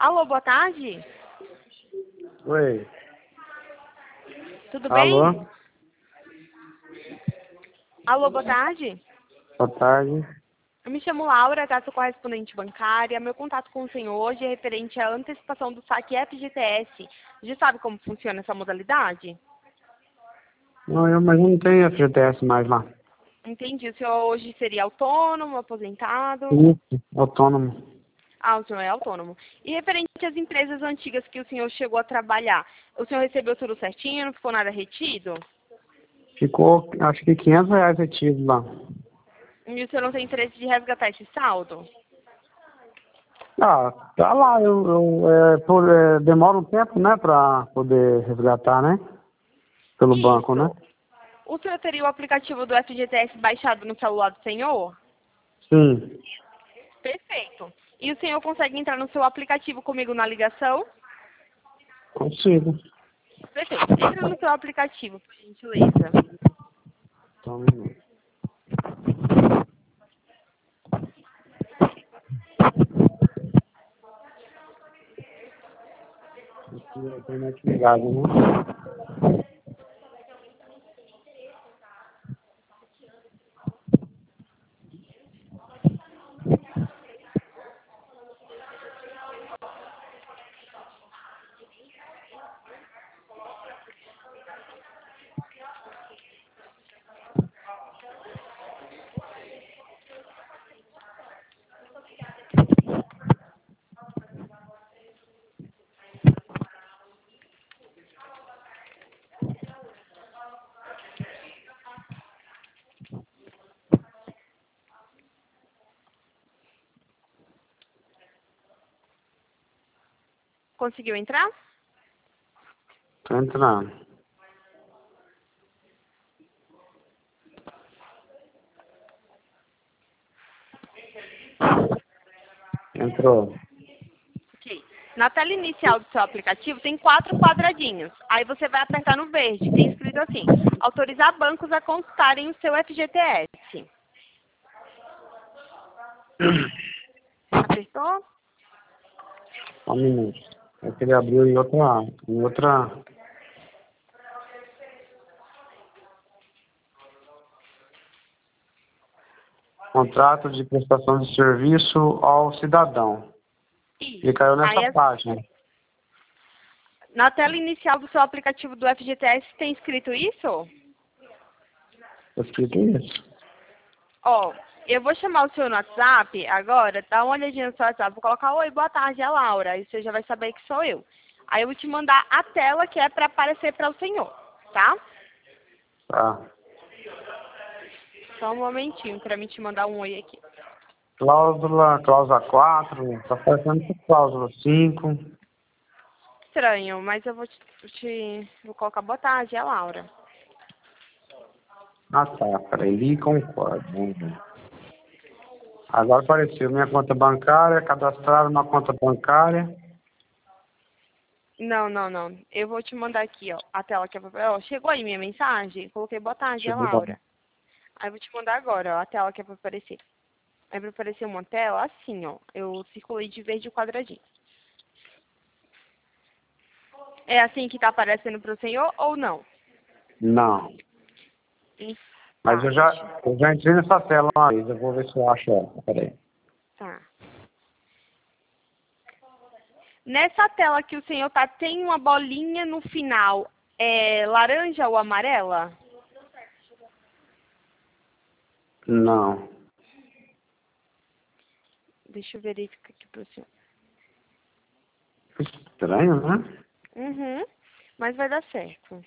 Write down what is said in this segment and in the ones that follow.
Alô, boa tarde. Oi. Tudo Alô? bem? Alô, boa tarde. Boa tarde. Eu me chamo Laura, tá? Sou correspondente bancária. Meu contato com o senhor hoje é referente à antecipação do saque FGTS. Já sabe como funciona essa modalidade? Não, mas não tem FGTS mais lá. Entendi. O senhor hoje seria autônomo, aposentado? Isso, autônomo. Ah, o senhor é autônomo. E referente às empresas antigas que o senhor chegou a trabalhar, o senhor recebeu tudo certinho, não ficou nada retido? Ficou, acho que R$ 500 retido lá. E o senhor não tem interesse de resgatar esse saldo? Ah, tá lá. Demora um tempo, né, pra poder resgatar, né? Pelo banco, né? Isso. O senhor teria o aplicativo do FGTS baixado no celular do senhor? Sim, Perfeito. E o senhor consegue entrar no seu aplicativo comigo na ligação? consigo. Perfeito. Entra no seu aplicativo, por gentileza. Só um minuto. Aqui a internet ligada, né? Conseguiu entrar? Tô entrando. Entrou. Ok. Na tela inicial do seu aplicativo tem 4 quadradinhos. Aí você vai apertar no verde. Tem escrito assim: autorizar bancos a consultarem o seu FGTS. Apertou? Só um minuto. Eu queria abrir em outra. Contrato de prestação de serviço ao cidadão. E Isso. caiu Aí nessa página. na tela inicial do seu aplicativo do FGTS tem escrito isso? Tá escrito isso. Ó, eu vou chamar o senhor no WhatsApp agora, dá uma olhadinha no seu WhatsApp, vou colocar: oi, boa tarde, é a Laura, aí você já vai saber que sou eu. Aí eu vou te mandar a tela que é para aparecer para o senhor, tá? Tá. Só um momentinho para mim te mandar um oi aqui. Cláusula 4, tá parecendo com cláusula 5. Estranho, mas eu vou colocar boa tarde, é a Laura. Ah, tá. Peraí, li e concordo. Vamos ver. Agora apareceu minha conta bancária, cadastrar uma conta bancária. Não, não, não. Eu vou te mandar aqui, ó, a tela que é pra... Ó, chegou aí minha mensagem? Coloquei boa tarde, é a Deixa eu ver. Laura. Aí eu vou te mandar agora, ó, a tela que é pra aparecer. Aí pra aparecer uma tela assim, ó. Eu circulei de verde o quadradinho. É assim que tá aparecendo pro senhor ou não? Não. Mas Tá, eu já entrei nessa tela uma vez. Eu vou ver se eu acho ela. Peraí. tá. Nessa tela que o senhor tá, tem uma bolinha no final, é laranja ou amarela? Não. Deixa eu verificar aqui pro senhor. Estranho, né? Uhum, mas vai dar certo.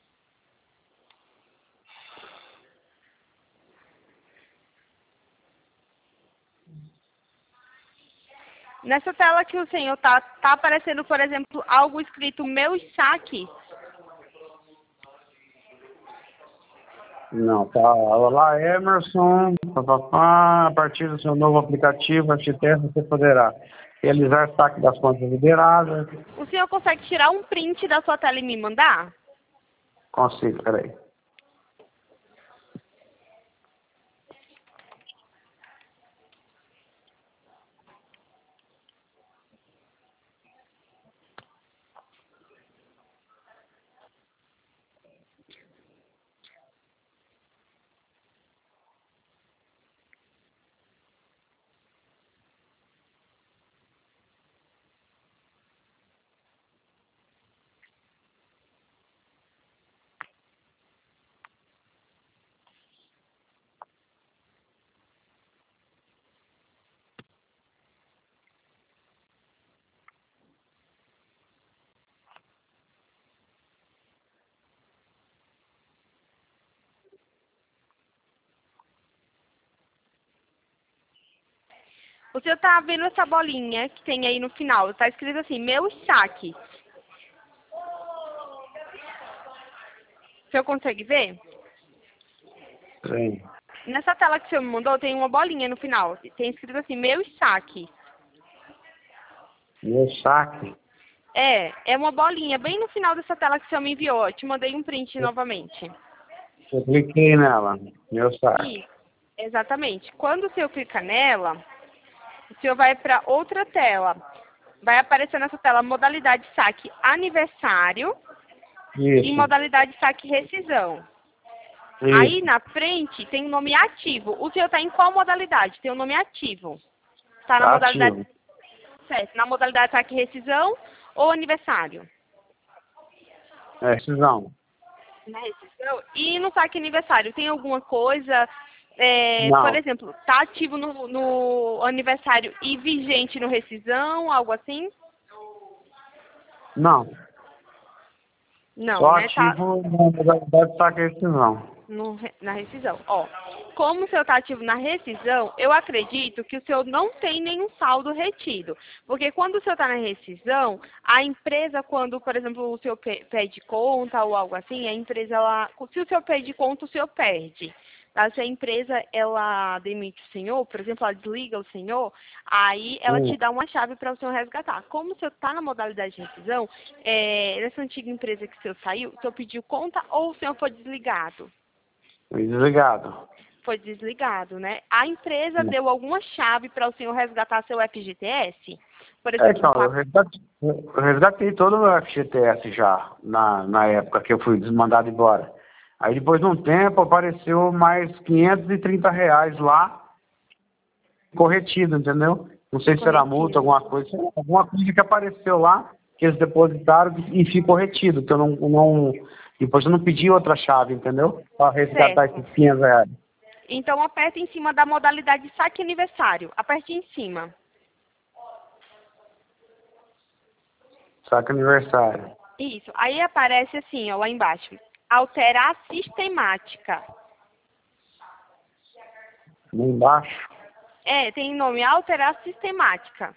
Nessa tela que o senhor tá aparecendo, por exemplo, algo escrito meus saques. Não, tá. Olá, Emerson. Papapá. A partir do seu novo aplicativo, FGTS, você poderá realizar saque das contas liberadas. O senhor consegue tirar um print da sua tela e me mandar? Consigo, peraí. O senhor tá vendo essa bolinha que tem aí no final? Tá escrito assim, meu saque. O senhor consegue ver? Sim. Nessa tela que o senhor me mandou, tem uma bolinha no final. Tem escrito assim, meu saque. Meu saque. É uma bolinha bem no final dessa tela que o senhor me enviou. Eu te mandei um print novamente. Eu cliquei nela. Meu saque. Isso, exatamente. Quando o senhor clica nela, o senhor vai para outra tela. Vai aparecer nessa tela modalidade saque aniversário e Isso. modalidade saque rescisão. Aí Isso. na frente tem o nome ativo. O senhor está em qual modalidade? Tem o nome ativo. Está na Tá modalidade ativo. certo, na modalidade saque rescisão ou aniversário? É, decisão. Na rescisão. E no saque aniversário, tem alguma coisa, por Não. exemplo, tá ativo no aniversário e vigente no rescisão, algo assim? Não. Não, Só né? Tá ativo na modalidade saque decisão. na rescisão. Ó, como o senhor está ativo na rescisão, eu acredito que o senhor não tem nenhum saldo retido. Porque quando o senhor está na rescisão, a empresa, quando, por exemplo, o senhor pede conta ou algo assim, a empresa, se o senhor pede conta, o senhor perde. Tá? Se a empresa, ela demite o senhor, por exemplo, ela desliga o senhor, aí ela te dá uma chave para o senhor resgatar. Como o senhor está na modalidade de rescisão, nessa antiga empresa que o senhor saiu, o senhor pediu conta ou o senhor foi desligado? Foi desligado. Foi desligado, né? A empresa deu alguma chave para o senhor resgatar seu FGTS? Por exemplo, Então, eu resgatei todo o meu FGTS já, na época que eu fui desmandado embora. Aí depois de um tempo apareceu mais R$ 530 lá, corretido, entendeu? Não sei se era multa, corretido. alguma coisa que apareceu lá, que eles depositaram e ficou retido, que eu não depois eu não pedi outra chave, entendeu? Para resgatar Certo. esses R$ 500. Então, aperte em cima da modalidade saque aniversário. Aperte em cima. Saca aniversário. Isso. Aí aparece assim, ó, lá embaixo. Alterar sistemática. Lá embaixo. Tem nome alterar sistemática.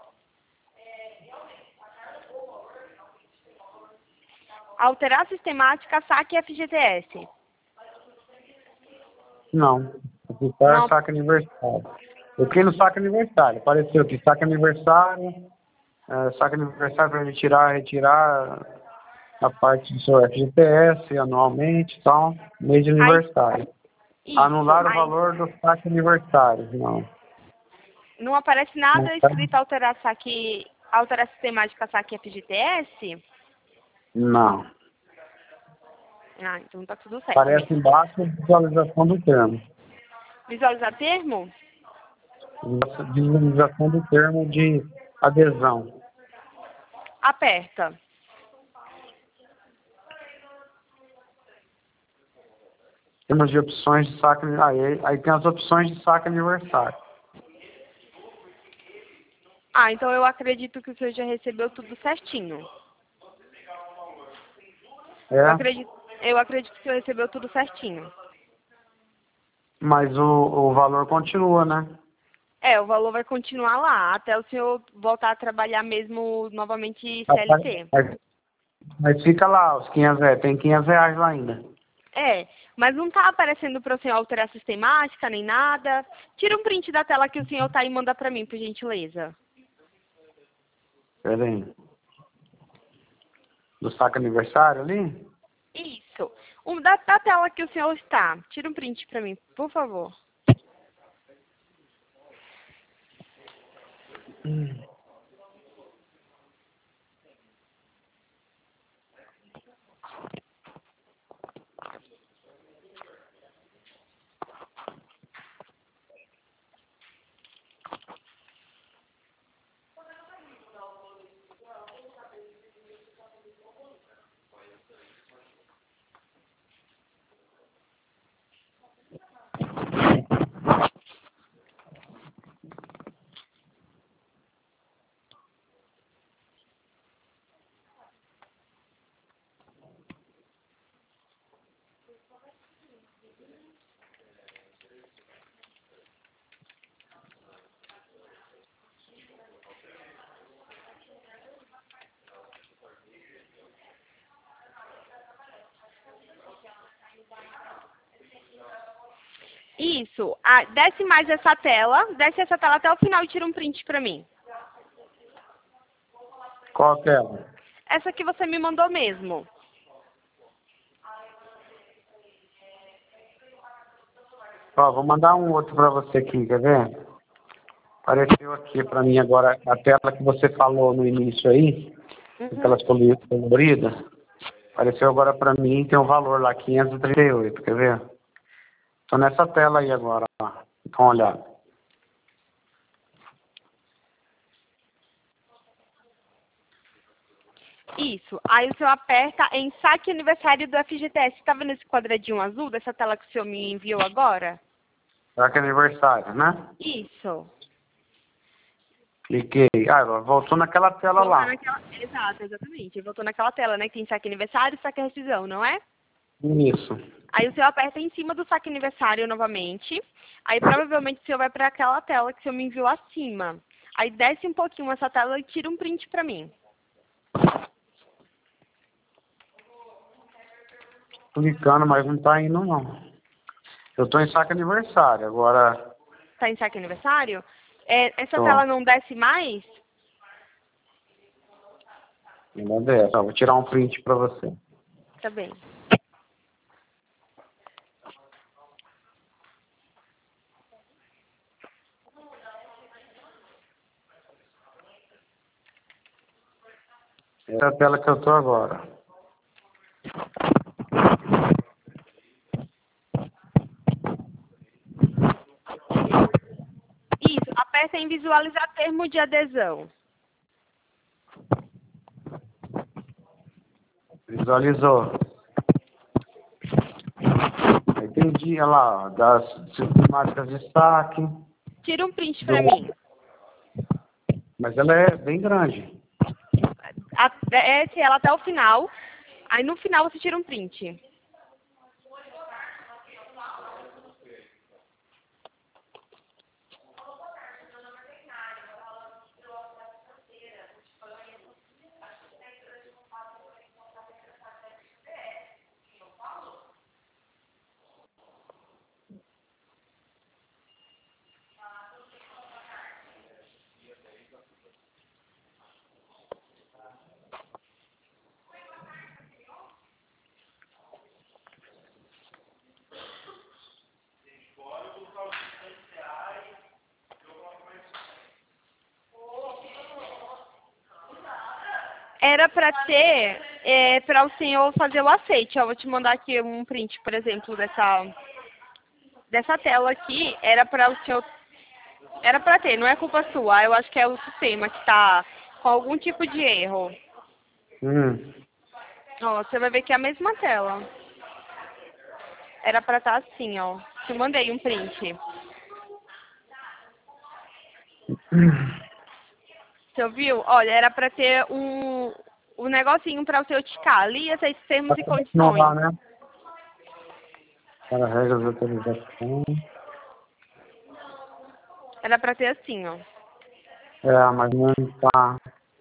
Alterar sistemática saque FGTS. Não. Aqui está Não, saca aniversário. Eu cliquei no saca aniversário. Apareceu aqui, saca aniversário. Saca aniversário para retirar a parte do seu FGTS anualmente e tal. Mês de aí, aniversário. isso. Anular o Aí valor do saque aniversário. Não. não aparece Não nada tá? escrito alterar sistemática saque FGTS? Não. Ah, então tá tudo certo Aparece mesmo. embaixo visualização do termo. Visualizar termo? Visualização do termo de adesão. Aperta. Temos de opções de saque. Aí tem as opções de saque aniversário. Ah, então eu acredito que o senhor já recebeu tudo certinho. Eu É, acredito, eu acredito que o senhor recebeu tudo certinho. mas o valor continua, né? O valor vai continuar lá, até o senhor voltar a trabalhar mesmo novamente Mas, CLT. mas- mas fica lá, os R$ 500, tem R$ 500 lá ainda. Mas não tá aparecendo para o senhor alterar a sistemática, nem nada. Tira um print da tela que o senhor tá e manda para mim, por gentileza. Pera aí. Do saque aniversário ali? Isso. Da tela que o senhor está. Tira um print para mim, por favor. Isso. Desce mais essa tela. Desce essa tela até o final e tira um print pra mim. Qual tela? Essa que você me mandou mesmo. Ó, vou mandar um outro para você aqui, quer ver? Apareceu aqui para mim agora a tela que você falou no início aí, aquelas coloridas. Apareceu agora para mim, tem um valor lá, 538, quer ver? Tô nessa tela aí agora, ó. Dá uma olhada. Isso. Aí o senhor aperta em saque aniversário do FGTS. Tá vendo esse quadradinho azul dessa tela que o senhor me enviou agora? Será que é aniversário, né? Isso. Cliquei. Ah, voltou naquela tela lá. Exato, exatamente. Voltou naquela tela, né? Que tem saque aniversário e saque rescisão, não é? Isso. Aí o senhor aperta em cima do saque aniversário novamente. Aí provavelmente o senhor vai para aquela tela que o senhor me enviou acima. Aí desce um pouquinho essa tela e tira um print pra mim. Clicando, mas não tá indo não. Eu tô em saque aniversário, agora... Tá em saque aniversário? Essa Tô. tela não desce mais? Ainda desce. Ó, vou tirar um print pra você. Tá bem. Essa é a tela que eu tô agora. Isso, aperta em visualizar termo de adesão. Visualizou. Aí tem dia lá, ó, das sistemáticas de saque. Tira um print pra mim. Mas ela é bem grande. Desce ela até o final. Aí no final você tira um print. Era para ter, para o senhor fazer o aceite. Eu vou te mandar aqui um print, por exemplo, dessa tela aqui. Era para o senhor, era para ter, não é culpa sua. Eu acho que é o sistema que está com algum tipo de erro. Ó, você vai ver que é a mesma tela. Era para estar assim, ó. Te mandei um print. Você ouviu? Olha, era para ter um negocinho para o senhor ticar ali, esses termos e condições. Renovar, né? Para regras de autorização. Era para ter assim, ó. É, mas não tá.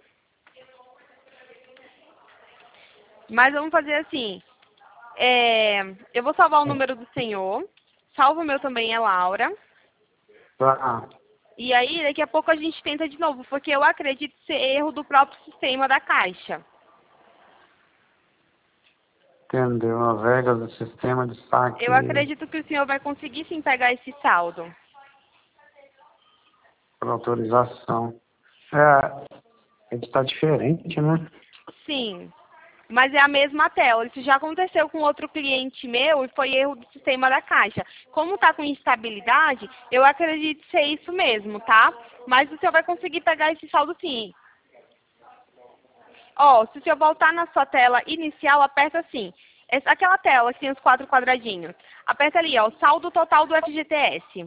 Mas vamos fazer assim. Eu vou salvar o número do senhor. Salvo o meu também, é Laura. Tá. E aí, daqui a pouco a gente tenta de novo, porque eu acredito ser erro do próprio sistema da Caixa. Entendeu? As regras do sistema de saque. Eu acredito que o senhor vai conseguir sim pegar esse saldo. Por autorização. É, ele está diferente, né? Sim, mas é a mesma tela. Isso já aconteceu com outro cliente meu e foi erro do sistema da Caixa. Como está com instabilidade, eu acredito ser isso mesmo, tá? Mas o senhor vai conseguir pegar esse saldo sim. Ó, se o senhor voltar na sua tela inicial, aperta assim. Aquela tela que tem os 4 quadradinhos. Aperta ali, ó, saldo total do FGTS.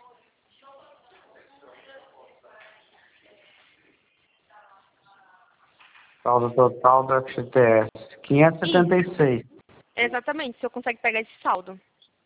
Saldo total do FGTS. 576. Exatamente, o senhor consegue pegar esse saldo.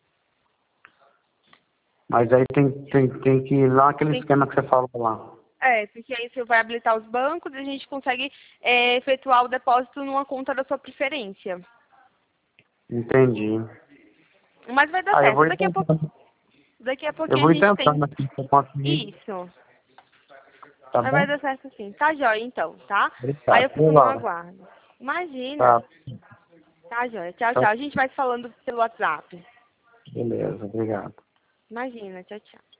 Mas aí tem que ir lá naquele esquema que você falou lá. Porque aí o senhor vai habilitar os bancos e a gente consegue efetuar o depósito numa conta da sua preferência. Entendi. Mas vai dar Eu certo. vou Daqui a tentar. pouco. Daqui a Eu pouquinho vou a gente tentando tem... aqui se eu conseguir. Isso. Tá Mas bom? vai dar certo sim. Tá joia, então, tá? Aí eu Obrigado, fico viu, no Laura? aguardo. Imagina. Tá. Tá joia. Tchau, Tá. tchau. A gente vai se falando pelo WhatsApp. Beleza, obrigado. Imagina. Tchau, tchau.